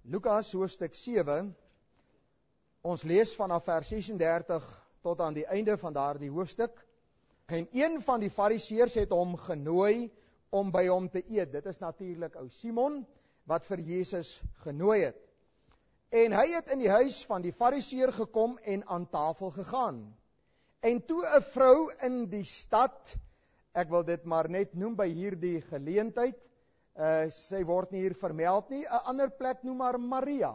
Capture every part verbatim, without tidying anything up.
Lukas hoofstuk sewe, ons lees vanaf vers sesendertig tot aan die einde van daardie hoofstuk. En een van die fariseërs het hom genooi om by hom te eet. Dit is natuurlik ou Simon, wat vir Jesus genooi het. En hy het in die huis van die fariseër gekom en aan tafel gegaan. En toe 'n vrou in die stad, ek wil dit maar net noem by hierdie geleentheid, Uh, sy word nie hier vermeld nie, 'n ander plek noem maar Maria.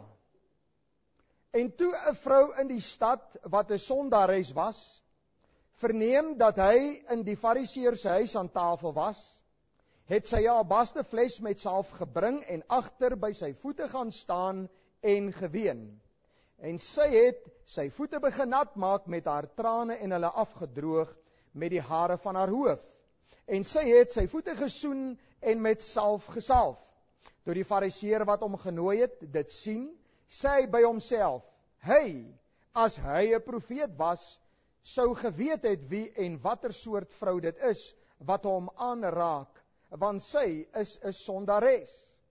En toe 'n vrou in die stad, wat 'n sondares was, verneem dat hy in die fariseër se huis aan tafel was, het sy 'n albaste fles met salf gebring en agter by sy voete gaan staan en geween. En sy het sy voete begin nat maak met haar trane en hulle afgedroog met die hare van haar hoof. En sy het sy voete gesoen en met salf gesalf. Toe die fariseër wat hom genooi het, dit sien, sê hy by homself, hy, as hy 'n profeet was, sou geweet het wie en watter soort vrou dit is, wat hom aanraak, want sy is 'n sondares.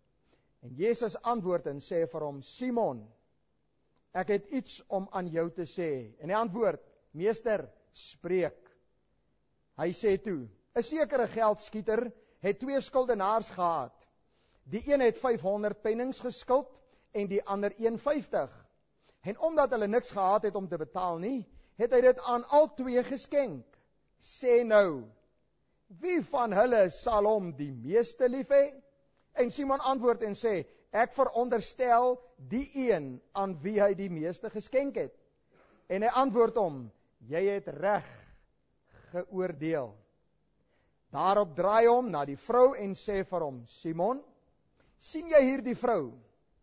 En Jesus antwoord en sê vir hom, Simon, ek het iets om aan jou te sê. En hy antwoord, meester, spreek. Hy sê toe, 'n sekere geldskieter het twee skuldenaars gehad. Die een het vyfhonderd pennings geskuld en die ander honderdvyftig. En omdat hulle niks gehad het om te betaal nie, het hy dit aan al twee geskenk. Sê nou, wie van hulle sal hom die meeste lief hê? En Simon antwoord en sê, ek veronderstel die een aan wie hy die meeste geskenk het. En hy antwoord hom, jy het reg geoordeel. Daarop draai hom na die vrou en sê vir hom, Simon, sien jy hier die vrou?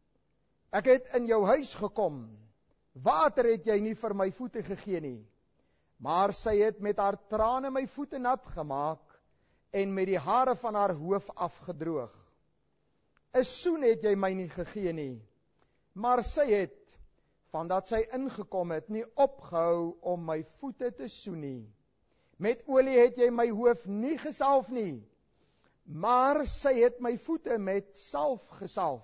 Ek het in jou huis gekom, water het jy nie vir my voete gegee nie, maar sy het met haar trane my voete nat gemaak en met die hare van haar hoof afgedroog. 'n Soen het jy my nie gegee nie, maar sy het, vandat sy ingekom het, nie opgehou om my voete te soen nie. Met olie het jy my hoof nie gesalf nie, maar sy het my voete met salf gesalf.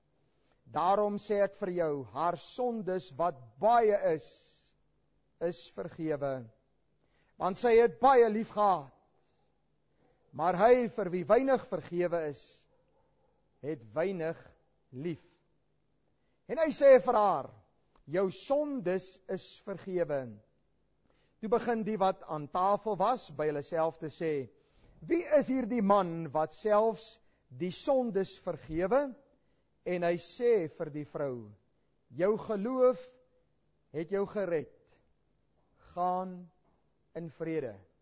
Daarom sê ek vir jou, haar sondes wat baie is, is vergewe. Want sy het baie lief gehad. Maar hy vir wie weinig vergewe is, het weinig lief. En hy sê vir haar, jou sondes is vergewe. Toe begin die wat aan tafel was by hulle self te sê, wie is hier die man wat selfs die sondes vergewe? En hy sê vir die vrou, jou geloof het jou gered. Gaan in vrede.